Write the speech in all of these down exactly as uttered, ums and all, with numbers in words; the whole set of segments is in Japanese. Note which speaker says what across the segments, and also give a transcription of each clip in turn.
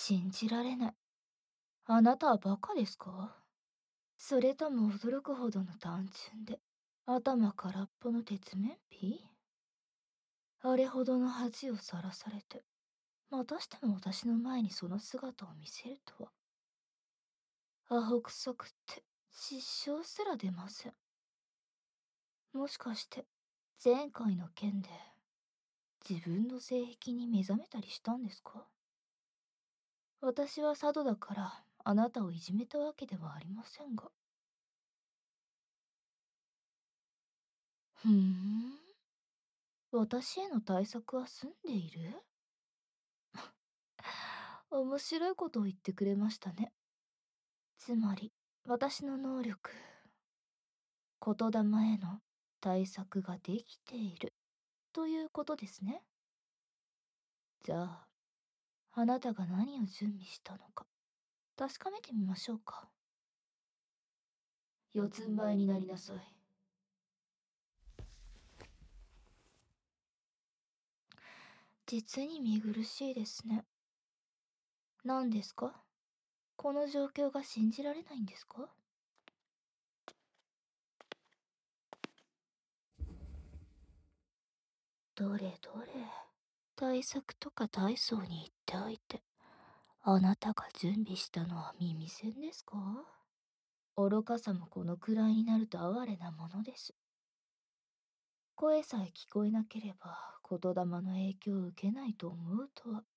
Speaker 1: 信じられない。あなたはバカですか？それとも驚くほどの単純で、頭空っぽの鉄面皮？あれほどの恥をさらされて、またしても私の前にその姿を見せるとは。アホくさくって失笑すら出ません。もしかして、前回の件で、自分の性癖に目覚めたりしたんですか？私は佐渡だから、あなたをいじめたわけではありませんが。ふーん。私への対策は済んでいる？面白いことを言ってくれましたね。つまり、私の能力、言霊への対策ができているということですね。じゃあ、あなたが何を準備したのか、確かめてみましょうか。四つん這いになりなさい。実に見苦しいですね。何ですか？この状況が信じられないんですか？どれどれ。対策とか体操に言っておいて、あなたが準備したのは耳栓ですか？愚かさもこのくらいになると哀れなものです。声さえ聞こえなければ言霊の影響を受けないと思うとは。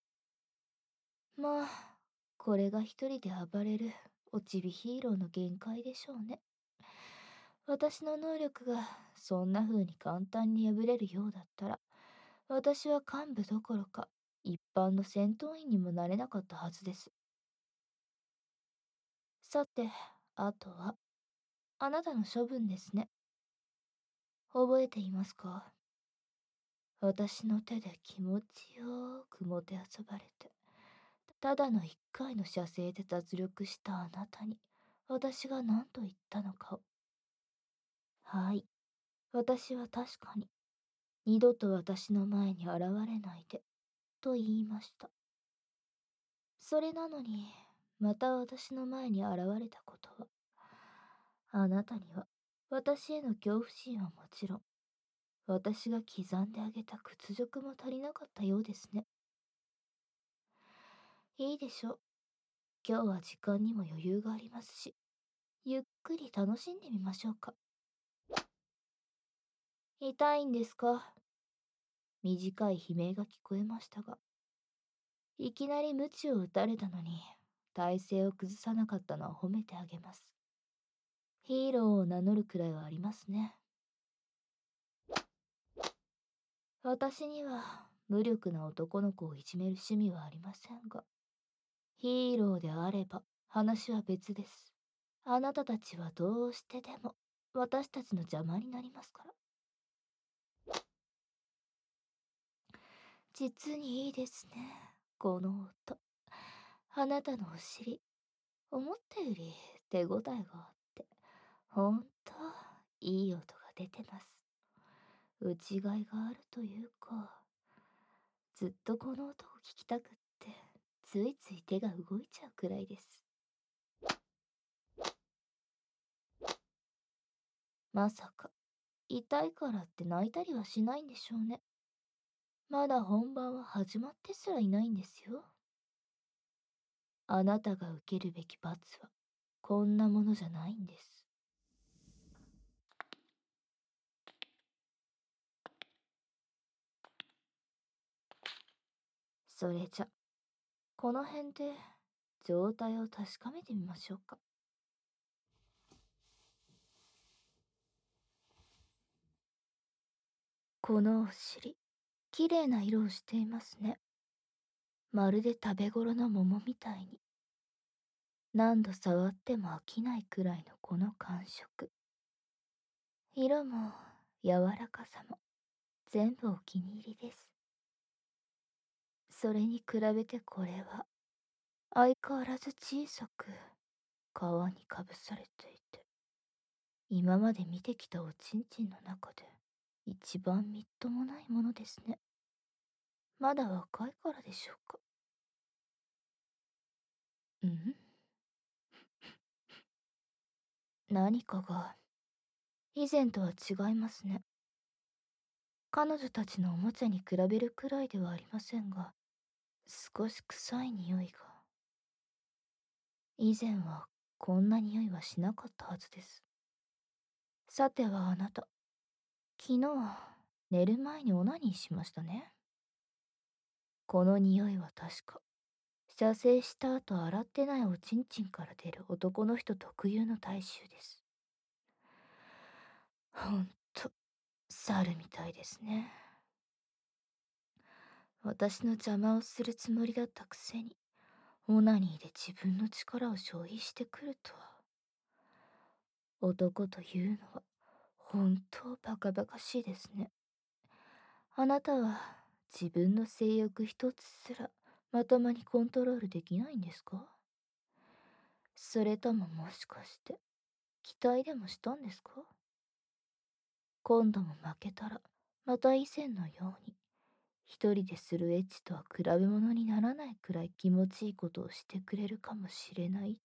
Speaker 1: まあ、これが一人で暴れるおちびヒーローの限界でしょうね。私の能力がそんな風に簡単に破れるようだったら、私は幹部どころか一般の戦闘員にもなれなかったはずです。さて、あとは、あなたの処分ですね。覚えていますか？私の手で気持ちよくもてあそばれて、ただの一回の射精で脱力したあなたに、私が何と言ったのかを。はい。私は確かに、二度と私の前に現れないで、と言いました。それなのに、また私の前に現れたことは、あなたには、私への恐怖心はもちろん、私が刻んであげた屈辱も足りなかったようですね。いいでしょう。今日は時間にも余裕がありますし、ゆっくり楽しんでみましょうか。痛いんですか？短い悲鳴が聞こえましたが、いきなり鞭を打たれたのに、体勢を崩さなかったのは褒めてあげます。ヒーローを名乗るくらいはありますね。私には無力な男の子をいじめる趣味はありませんが、ヒーローであれば話は別です。あなたたちはどうしてでも私たちの邪魔になりますから。実にいいですね、この音。あなたのお尻、思ったより手応えがあって、ほんといい音が出てます。打ちがいがあるというか、ずっとこの音を聞きたくって、ついつい手が動いちゃうくらいです。まさか、痛いからって泣いたりはしないんでしょうね。まだ本番は始まってすらいないんですよ。あなたが受けるべき罰は、こんなものじゃないんです。それじゃ、この辺で状態を確かめてみましょうか。このお尻、綺麗な色をしていますね。まるで食べ頃の桃みたいに。何度触っても飽きないくらいのこの感触。色も柔らかさも全部お気に入りです。それに比べてこれは相変わらず小さく皮にかぶされていて、今まで見てきたおちんちんの中で一番みっともないものですね。まだ若いからでしょうか。 ん何かが以前とは違いますね。彼女たちのおもちゃに比べるくらいではありませんが、少し臭い匂いが。以前はこんな匂いはしなかったはずです。さてはあなた、昨日寝る前にオナニーしましたね。この匂いは確か、射精した後洗ってないおちんちんから出る男の人特有の体臭です。ほんと、猿みたいですね。私の邪魔をするつもりだったくせに、オナニーで自分の力を消費してくるとは。男というのは、本当バカバカしいですね。あなたは自分の性欲一つすらまともにコントロールできないんですか？それとももしかして期待でもしたんですか？今度も負けたらまた以前のように一人でするエッチとは比べ物にならないくらい気持ちいいことをしてくれるかもしれないって。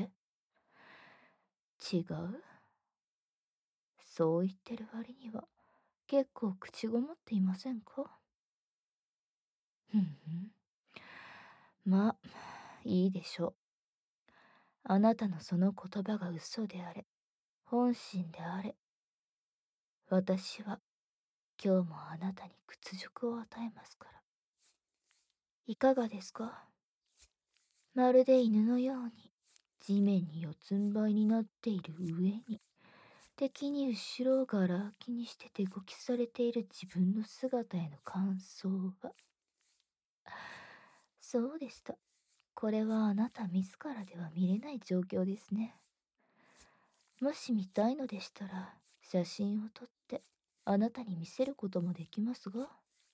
Speaker 1: 違う？そう言ってる割には結構口ごもっていませんか？ふんふん。まあ、いいでしょう。あなたのその言葉が嘘であれ、本心であれ、私は今日もあなたに屈辱を与えますから。いかがですか？まるで犬のように地面に四つん這いになっている上に、敵に後ろをがら空きにして手こきされている自分の姿への感想は。そうでした。これはあなた自らでは見れない状況ですね。もし見たいのでしたら、写真を撮ってあなたに見せることもできますが。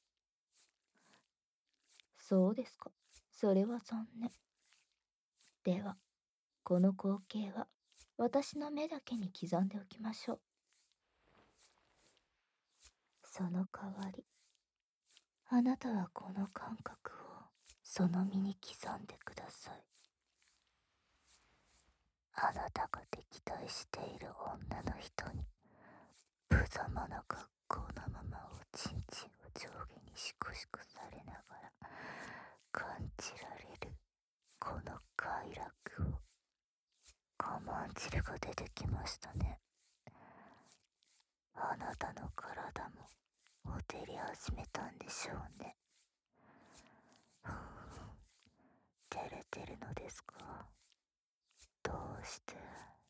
Speaker 1: そうですか。それは残念。では、この光景は私の目だけに刻んでおきましょう。その代わり、あなたはこの感覚をその身に刻んでください。あなたが敵対している女の人に無様な格好のままおちんちんを上下にシクシクされながら感じられるこの快楽を。我慢汁が出てきましたね。あなたの体もほてり始めたんでしょうね。照れてるのですか？どうして？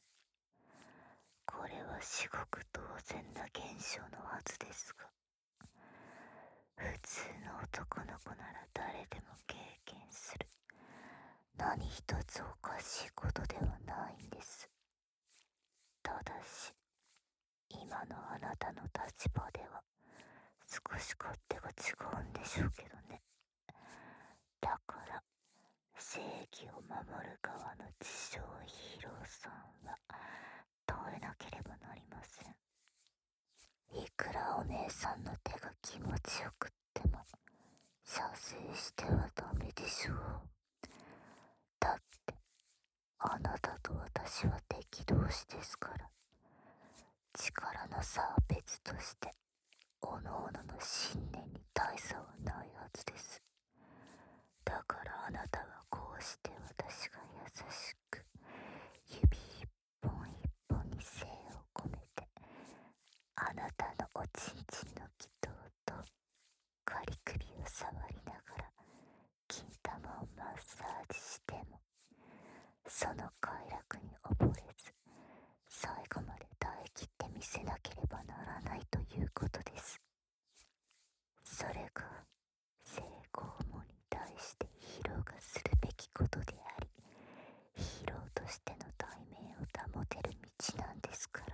Speaker 1: これは至極当然な現象のはずですが、普通の男の子なら誰でも経験する何一つおかしいことではないんです。ただし、今のあなたの立場では少し勝手が違うんでしょうけどね。だから正義を守る側の自称ヒーローさんは耐えなければなりません。いくらお姉さんの手が気持ちよくっても射精してはダメでしょう。だってあなたと私は敵同士ですから。力の差は別としておのおのの信念に大差はないはずです。だからあなたはこうして私が優しく指一本一本に精を込めてあなたのおちんちんの祈祷とカリ首を触りながら金玉をマッサージしてもその快楽に溺れず最後まで耐えきってみせなければならないということです。それが性拷問に対してヒーローがするべきことであり、ヒーローとしての体面を保てる道なんですから。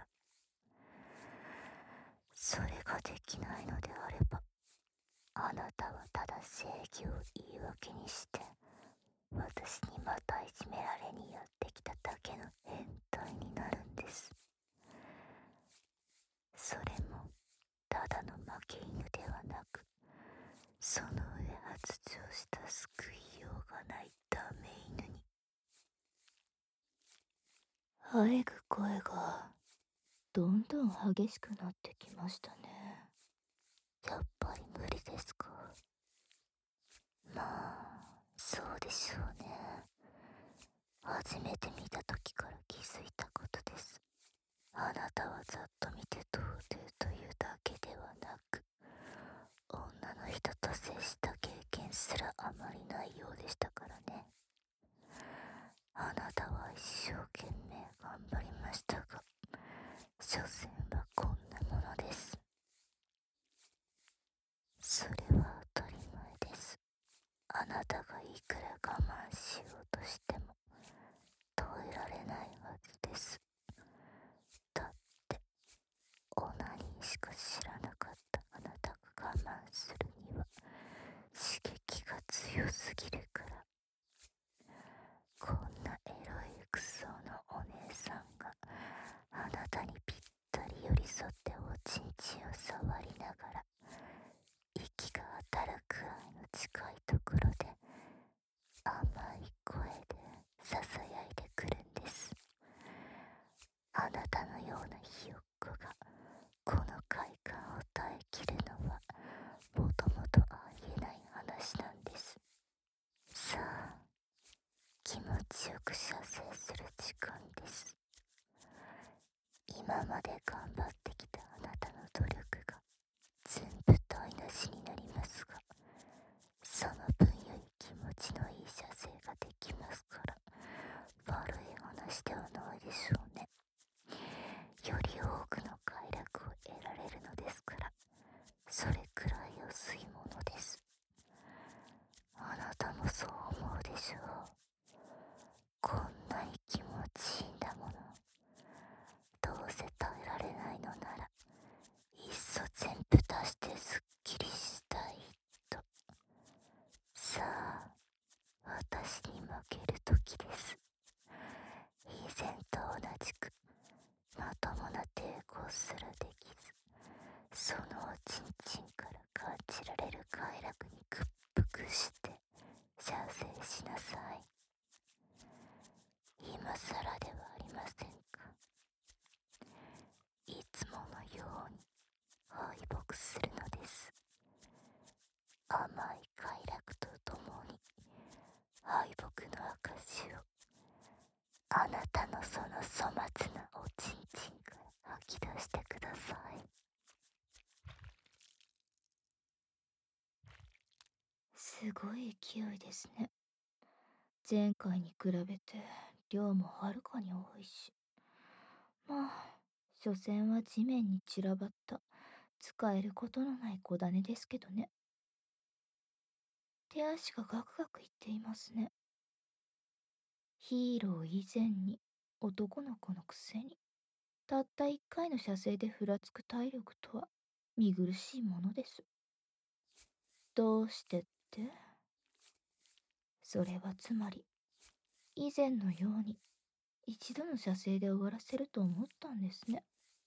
Speaker 1: それができないのであれば、あなたはただ正義を言い訳にして私にまたいじめられにやってきただけの変態になるんです。それもただの負け犬ではなく、その上発情した救いようがないダメ犬に。 あえぐ声がどんどん激しくなってきましたね。
Speaker 2: やっぱり無理ですか。まあ、そうでしょうね。初めて見た時から気づいたことです。あなたはざっと見て童貞というだけではなく、女の人と接した経験すらあまりないようでしたからね。あなたは一生懸命頑張りましたが、所詮はこんなものです。それは当たり前です。あなたがいくら我慢しようとしても耐えられないはずです。だってオナニーしか知らなかったあなたが我慢するには刺激が強すぎるから。こんなエロいクソのお姉さんがあなたにぴったり寄り添っておちんちんを触りながら息が当たるくらいの近いところで甘い声でささやいてくるんです。あなたのようなひよっこがこの快感を耐えきるのはもともとありえない話なんです。さあ、気持ちよく射精する時間です。今まで頑張ってきたあなたの努力が全部台無しになりますが、その分より気持ちのいい射精ができますから、悪い話ではないでしょうね。より多くの快楽を得られるのですから、それくらい安いものです。あなたもそう思うでしょう。こんなに気持ちいいんだもの。どうせ耐えられないのなら、いっそ全部出してすっきりしたいと。さあ、私に負ける時です。以前と同じくまともな抵抗すらできず、そのおちんちんから感じられる快楽に屈服して射精しなさい。今更ではありませんか。いつものように敗北するのです。甘い快楽とともに敗北の証をあなたのその粗末なおちんちんから吐き出してください。
Speaker 1: すごい勢いですね。前回に比べて量もはるかに多いし。まあ、所詮は地面に散らばった使えることのない小種ですけどね。手足がガクガクいっていますね。ヒーロー以前に男の子のくせにたった一回の射精でふらつく体力とは見苦しいものです。どうしてって？それはつまり以前のように一度の射精で終わらせると思ったんですね。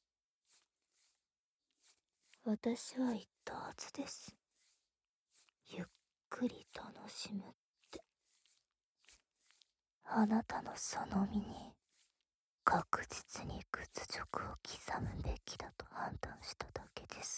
Speaker 1: 私は言ったはずです。ゆっくり楽しむって。
Speaker 2: あなたのその身に確実に屈辱を刻むべきだと判断しただけです。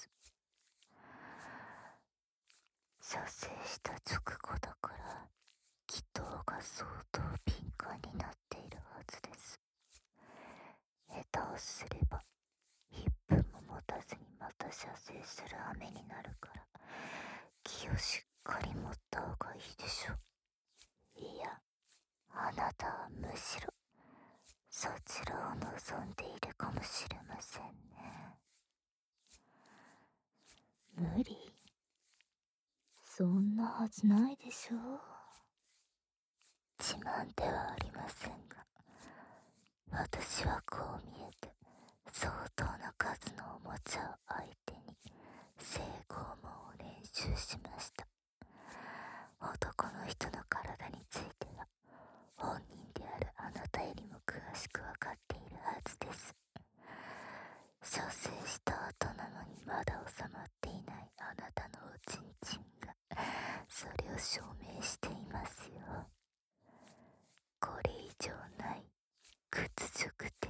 Speaker 2: 射精した直後だから気筒が相当敏感になっているはずです。下手をすればいっぷんも持たずにまた射精する羽目になるから、気をしっかり持った方がいいでしょう。いや、あなたはむしろそちらを望んでいるかもしれませんね。
Speaker 1: 無理？そんなはずないでしょう。
Speaker 2: 自慢ではありませんが、私はこう見えて相当な数のおもちゃを相手に性拷問を練習しました。男の人の体については本人であるあなたよりも詳しくわかっているはずです。射精した後なのにまだ収まっていないあなたのおちんちんがそれを証明していますよ。これ以上ない屈辱的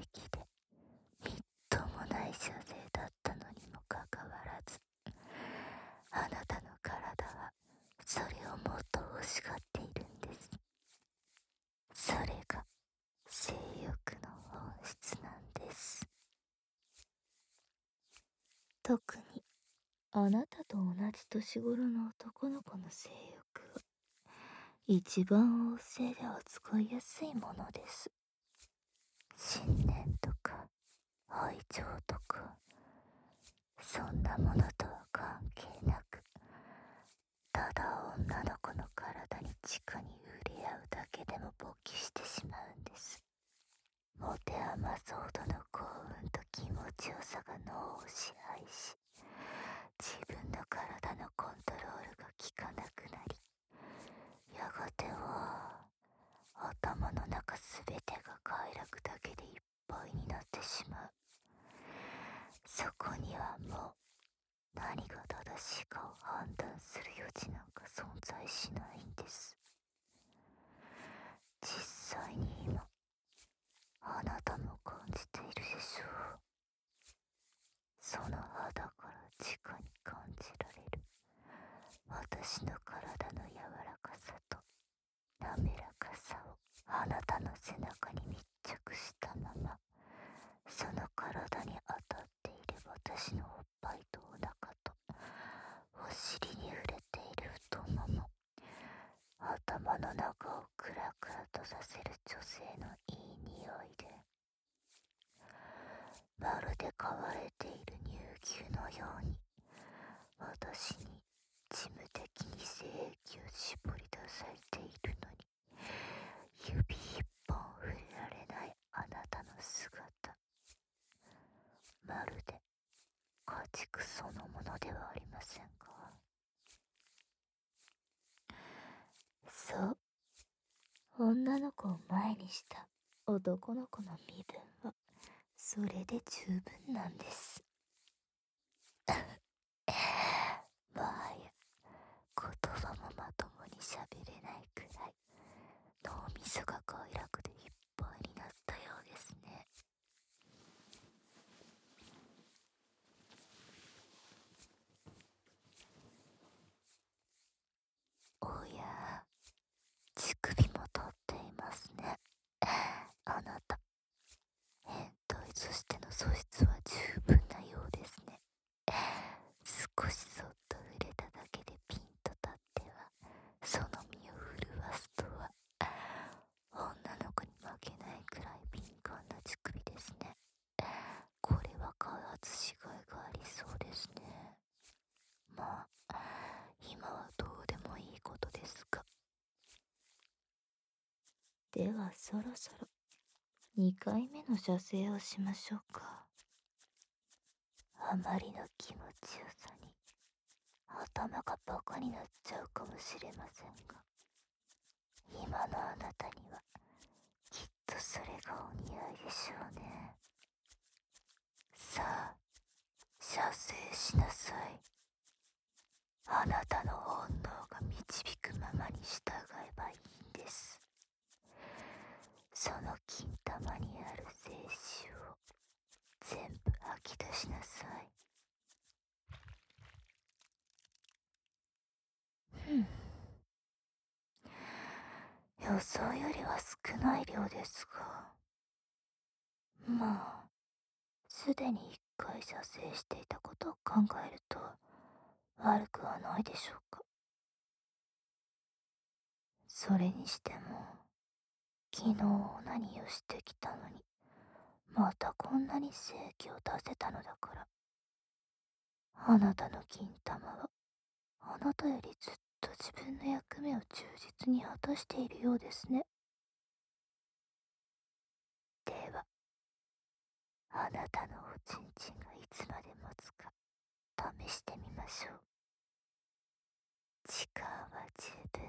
Speaker 1: 特にあなたと同じ年頃の男の子の性欲は一番旺盛で扱いやすいものです。
Speaker 2: 信念とか愛情とか、そんなものとは関係なく、ただ女の子の体に直に触れ合うだけでも勃起してしまうんです。持て余すほどの幸運と気持ちよさが脳を支配し、自分の体のコントロールが効かなくなり、やがては頭の中すべてが快楽だけでいっぱいになってしまう。そこにはもう何が正しいかを判断する余地なんか存在しないんです。実際に今、あなたも感じているでしょう。その肌から直に感じられる私の体の柔らかさと滑らかさをあなたの背中に密着したまま、その体に当たっている私のおっぱいとお腹とお尻に触れている太もも、頭の中をクラクラとさせる女性のいい匂いで、まるで飼われている乳牛のように私に事務的に精液を絞り出されているのに、指一本触れられないあなたの姿、まるで家畜そのものではありませんか。
Speaker 1: そう、女の子を前にした男の子の身分はそれで十分なんです。
Speaker 2: もはや言葉もまともに喋れないくらい脳みそが快楽でいっぱいになったようですね。おや、乳首も取っていますね。あなた、変態としての素質は十分なようですね。少しそっと触れただけでピンと立ってはその身を震わすとは、女の子に負けないくらい敏感な乳首ですね。これは開発しがいがありそうですね。まあ、今はどうでもいいことですが。
Speaker 1: ではそろそろにかいめの射精をしましょうか。
Speaker 2: あまりの気持ちよさに頭がバカになっちゃうかもしれませんが、今のあなたにはきっとそれがお似合いでしょうね。さあ、射精しなさい。あなたの本能が導くままに従えばいいんです。その金玉にある精子を全部吐き出しなさい。ふん。予想よりは少ない量ですが、まあ、すでに一回射精していたことを考えると悪くはないでしょうか。それにしても、昨日オナニーをしてきたのに、またこんなに精液を出せたのだから、あなたの金玉はあなたよりずっと自分の役目を忠実に果たしているようですね。では、あなたのおちんちんがいつまで持つか試してみましょう。時間は十分